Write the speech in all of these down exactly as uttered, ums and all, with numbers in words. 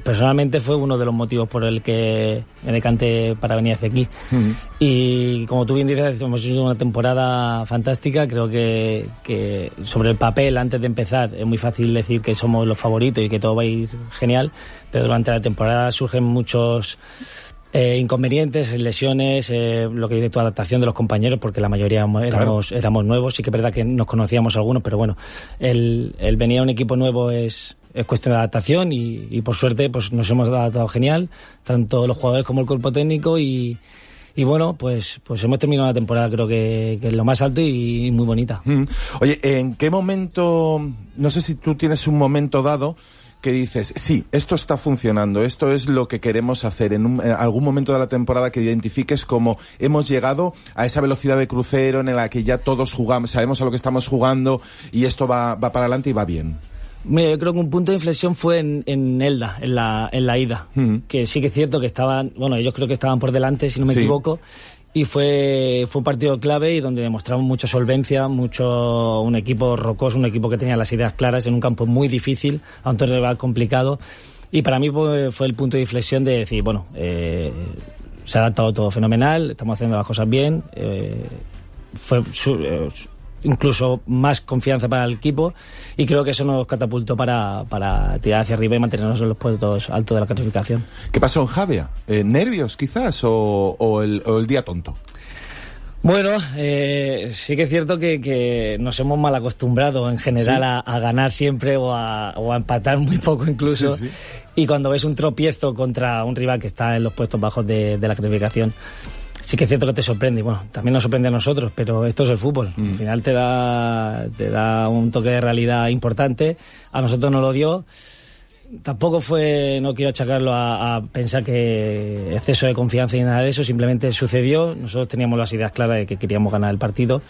personalmente fue uno de los motivos por el que me decanté para venir hacia aquí. Uh-huh. Y como tú bien dices, hemos hecho una temporada fantástica. Creo que, que sobre el papel, antes de empezar, es muy fácil decir que somos los favoritos y que todo va a ir genial, pero durante la temporada surgen muchos eh, inconvenientes, lesiones, eh, lo que dice tu adaptación de los compañeros, porque la mayoría éramos, claro. éramos nuevos. Sí que es verdad que nos conocíamos algunos, pero bueno, el, el venir a un equipo nuevo es... es cuestión de adaptación y, y por suerte pues nos hemos adaptado genial, tanto los jugadores como el cuerpo técnico y, y bueno, pues pues hemos terminado la temporada creo que, que es lo más alto y, y muy bonita. Mm. Oye, ¿en qué momento, no sé si tú tienes un momento dado que dices, sí, esto está funcionando, esto es lo que queremos hacer, en, un, en algún momento de la temporada que identifiques como hemos llegado a esa velocidad de crucero en la que ya todos jugamos, sabemos a lo que estamos jugando y esto va, va para adelante y va bien? Mira, yo creo que un punto de inflexión fue en, en Elda, en la, en la ida, mm. que sí que es cierto que estaban, bueno, ellos creo que estaban por delante, si no me sí. equivoco, y fue, fue un partido clave y donde demostramos mucha solvencia, mucho, un equipo rocoso, un equipo que tenía las ideas claras en un campo muy difícil, a un rival complicado, y para mí fue, fue el punto de inflexión de decir, bueno, eh, se ha adaptado todo fenomenal, estamos haciendo las cosas bien, eh, fue su, eh, incluso más confianza para el equipo y creo que eso nos catapultó para, para tirar hacia arriba y mantenernos en los puestos altos de la clasificación. ¿Qué pasó en Javia? ¿Eh, ¿Nervios quizás o, o, el, o el día tonto? Bueno, eh, sí que es cierto que, que nos hemos mal acostumbrado en general ¿Sí? a, a ganar siempre o a, o a empatar muy poco incluso. Sí, sí. Y cuando ves un tropiezo contra un rival que está en los puestos bajos de, de la clasificación, sí que es cierto que te sorprende y bueno, también nos sorprende a nosotros, pero esto es el fútbol. Mm. Al final te da, te da un toque de realidad importante. A nosotros nos lo dio. Tampoco fue, no quiero achacarlo a, a pensar que exceso de confianza y nada de eso, simplemente sucedió. Nosotros teníamos las ideas claras de que queríamos ganar el partido.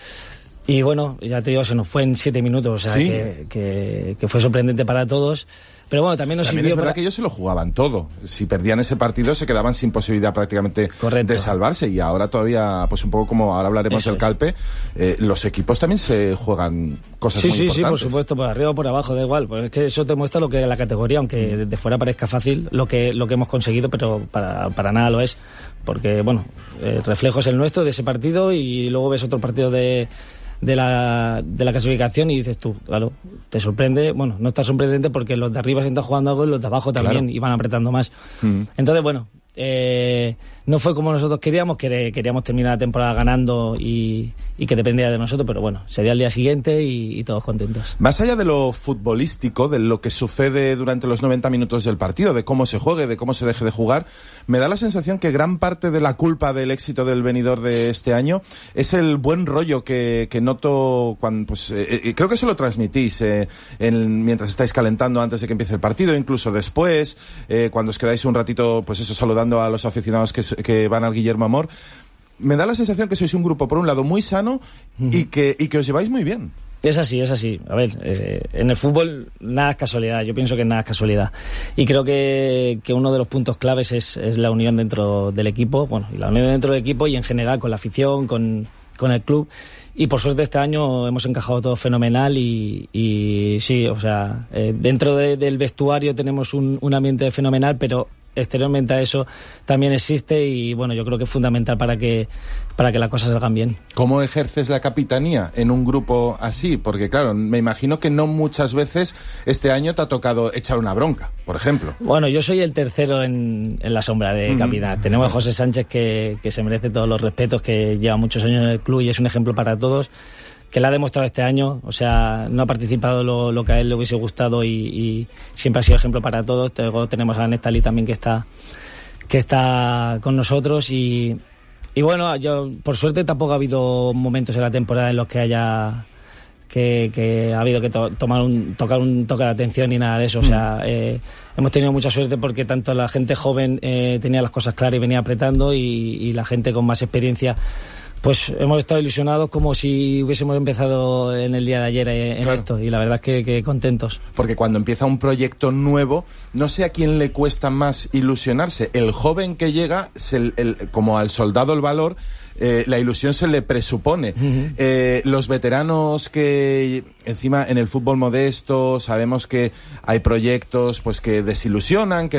Y bueno, ya te digo, se nos fue en siete minutos, o sea, ¿Sí? que, que, que fue sorprendente para todos. Pero bueno, también nos también sirvió es verdad para... que ellos se lo jugaban todo. Si perdían ese partido se quedaban sin posibilidad prácticamente Correcto. de salvarse. Y ahora todavía, pues un poco como ahora hablaremos Eso del es. Calpe, eh, los equipos también se juegan cosas sí, muy sí, importantes. Sí, sí, por supuesto, por arriba o por abajo, da igual. Pues es que eso te muestra lo que es la categoría, aunque desde fuera parezca fácil lo que lo que hemos conseguido, pero para, para nada lo es. Porque, bueno, el reflejo es el nuestro de ese partido y luego ves otro partido de... de la de la clasificación y dices tú, claro, te sorprende, bueno, no está sorprendente porque los de arriba se están jugando algo y los de abajo también claro. y van apretando más. Mm. Entonces, bueno, eh, no fue como nosotros queríamos, que queríamos terminar la temporada ganando y, y que dependía de nosotros, pero bueno, se dio al día siguiente y, y todos contentos. Más allá de lo futbolístico, de lo que sucede durante los noventa minutos del partido, de cómo se juegue, de cómo se deje de jugar, me da la sensación que gran parte de la culpa del éxito del venidor de este año es el buen rollo que, que noto cuando, pues, eh, eh, creo que eso lo transmitís eh, en, mientras estáis calentando antes de que empiece el partido, incluso después, eh, cuando os quedáis un ratito, pues eso, saludando a los aficionados que, que van al Guillermo Amor. Me da la sensación que sois un grupo, por un lado, muy sano uh-huh. y que y que os lleváis muy bien. Es así, es así. A ver, eh, en el fútbol nada es casualidad. Yo pienso que nada es casualidad. Y creo que, que uno de los puntos claves es, es la unión dentro del equipo. Bueno, y la unión dentro del equipo y en general con la afición, con, con el club. Y por suerte este año hemos encajado todo fenomenal y, y sí, o sea, eh, dentro de, del vestuario tenemos un, un ambiente fenomenal, pero exteriormente a eso también existe y bueno, yo creo que es fundamental para que para que las cosas salgan bien. ¿Cómo ejerces la capitanía en un grupo así? Porque claro, me imagino que no muchas veces este año te ha tocado echar una bronca, por ejemplo. Bueno, yo soy el tercero en, en la sombra de capitán. Mm. Tenemos a José Sánchez que, que se merece todos los respetos, que lleva muchos años en el club y es un ejemplo para todos, que la ha demostrado este año, o sea, no ha participado lo, lo que a él le hubiese gustado y, y siempre ha sido ejemplo para todos. Luego tenemos a Nestali también que está que está con nosotros y, y bueno, yo por suerte tampoco ha habido momentos en la temporada en los que haya que, que ha habido que to, tomar un, tocar un toque de atención ni nada de eso, o sea, eh, hemos tenido mucha suerte porque tanto la gente joven eh, tenía las cosas claras y venía apretando y, y la gente con más experiencia pues hemos estado ilusionados como si hubiésemos empezado en el día de ayer en claro. esto y la verdad es que, que contentos. Porque cuando empieza un proyecto nuevo, no sé a quién le cuesta más ilusionarse. El joven que llega, el, el, como al soldado el valor, eh, la ilusión se le presupone. Uh-huh. Eh, los veteranos que encima en el fútbol modesto sabemos que hay proyectos pues que desilusionan, que